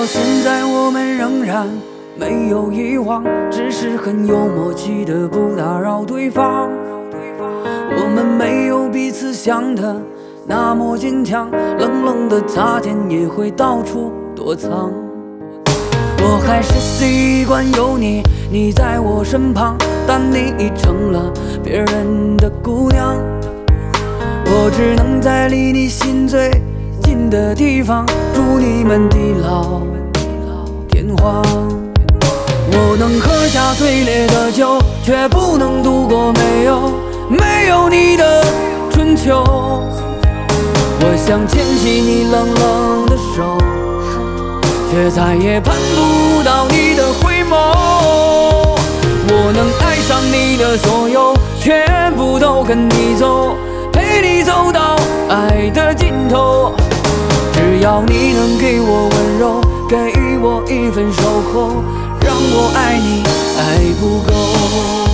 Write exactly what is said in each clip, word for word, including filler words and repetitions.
到现在我们仍然没有遗忘，只是很有默契的不打扰对方。我们没有彼此想的那么坚强，冷冷的擦肩也会到处躲藏。我还是习惯有你，你在我身旁，但你已成了别人的姑娘。我只能在离你心最近的地方，祝你们地老天荒。我能喝下最烈的酒，却不能度过没有没有你的春秋。我想牵起你冷冷的手，却再也盼不到你的回眸。我能爱上你的所有，全部都跟你走，陪你走到爱的尽头。只要你能给我温柔，给我一份守候，让我爱你爱不够。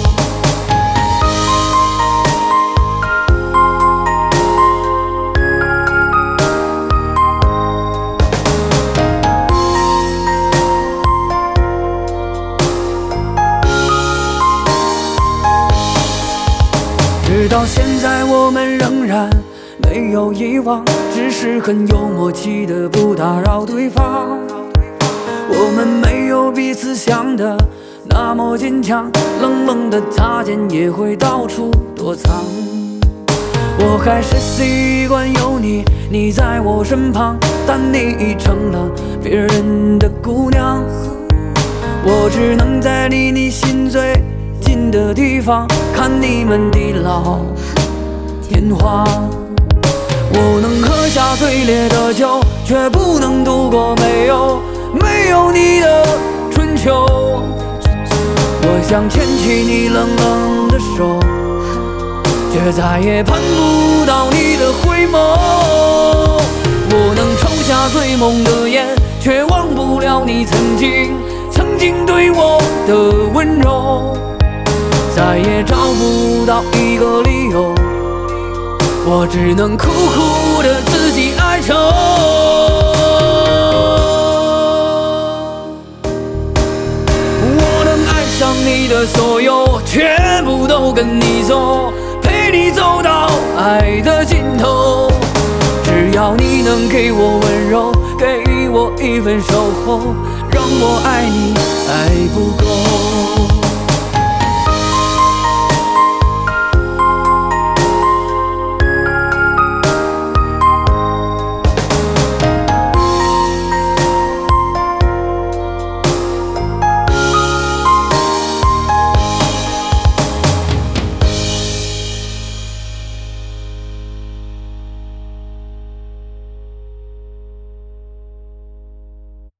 直到现在我们仍然没有遗忘，只是很有默契的不打扰对方。我们没有彼此想的那么坚强，冷冷的擦肩也会到处躲藏。我还是习惯有你，你在我身旁，但你已成了别人的姑娘。我只能在离你心最近的地方，看你们地老天荒。我能喝下最烈的酒，却不能度过没有没有你的春秋。我想牵起你冷冷的手，却再也盼不到你的回眸。我能抽下最梦的烟，却忘不了你曾经曾经对我的温柔。再也找不到一个理由，我只能苦苦的自己哀愁。我能爱上你的所有，全部都跟你走，陪你走到爱的尽头。只要你能给我温柔，给我一份守候，让我爱你爱不够。